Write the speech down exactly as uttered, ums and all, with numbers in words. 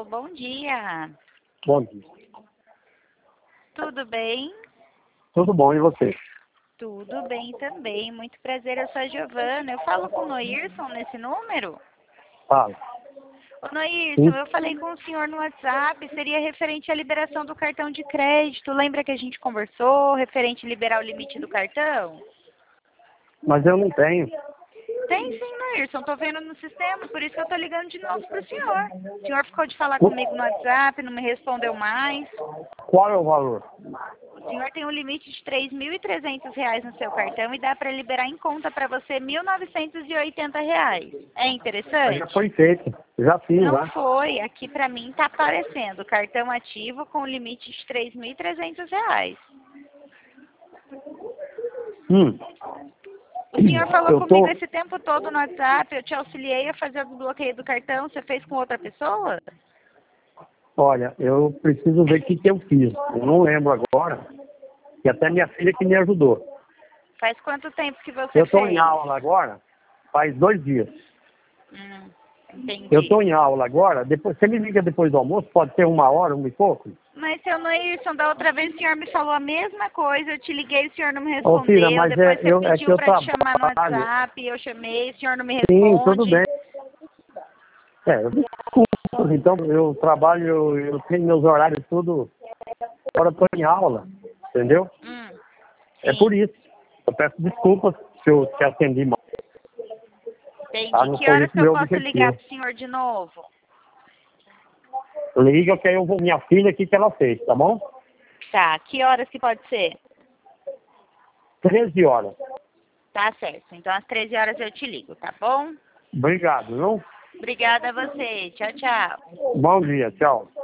bom dia. Bom dia. Tudo bem? Tudo bom, e você? Tudo bem também. Muito prazer, eu sou a Giovana. Eu falo com o Noirson nesse número? Fala. Ô Noirson, eu falei com o senhor no WhatsApp, seria referente à liberação do cartão de crédito. Lembra que a gente conversou, referente a liberar o limite do cartão? Mas eu não tenho. Tem sim, Noirson. Tô vendo no sistema, por isso que eu tô ligando de novo pro senhor. O senhor ficou de falar comigo no WhatsApp, não me respondeu mais. Qual é o valor? O senhor tem um limite de três mil e trezentos reais no seu cartão e dá para liberar em conta para você mil novecentos e oitenta reais. É Mas interessante? já foi feito. Já fiz, Não já. foi. Aqui para mim está aparecendo cartão ativo com limite de três mil e trezentos reais. Hum. O senhor falou Eu comigo tô... esse tempo todo no WhatsApp, eu te auxiliei a fazer o desbloqueio do cartão, você fez com outra pessoa? Olha, eu preciso ver o que, que eu fiz. Eu não lembro agora. E até minha filha que me ajudou. Faz quanto tempo que você Eu estou fez? em aula agora, faz dois dias. Hum, entendi. Eu estou em aula agora, depois, você me liga depois do almoço, pode ser uma hora, uma e pouco? Mas, seu Noirson, da outra vez o senhor me falou a mesma coisa, eu te liguei, o senhor não me Ô, respondeu, filha, mas depois é, você eu, é que pediu eu para te chamar no trabalho. WhatsApp, eu chamei, o senhor não me Sim, tudo responde. bem. É, eu desculpo, então eu trabalho, eu, eu tenho meus horários tudo, agora eu estou em aula, entendeu? Hum, É sim, por isso. Eu peço desculpas se eu te atendi mal. entendi. Tá? Não Que foi horas esse que eu meu posso ligar objetivo. pro senhor de novo? Liga que aí eu vou, minha filha, o que que ela fez, tá bom? Tá, que horas que pode ser? treze horas. Tá certo, então às treze horas eu te ligo, tá bom? Obrigado, viu? Obrigada a você, tchau, tchau. Bom dia, tchau.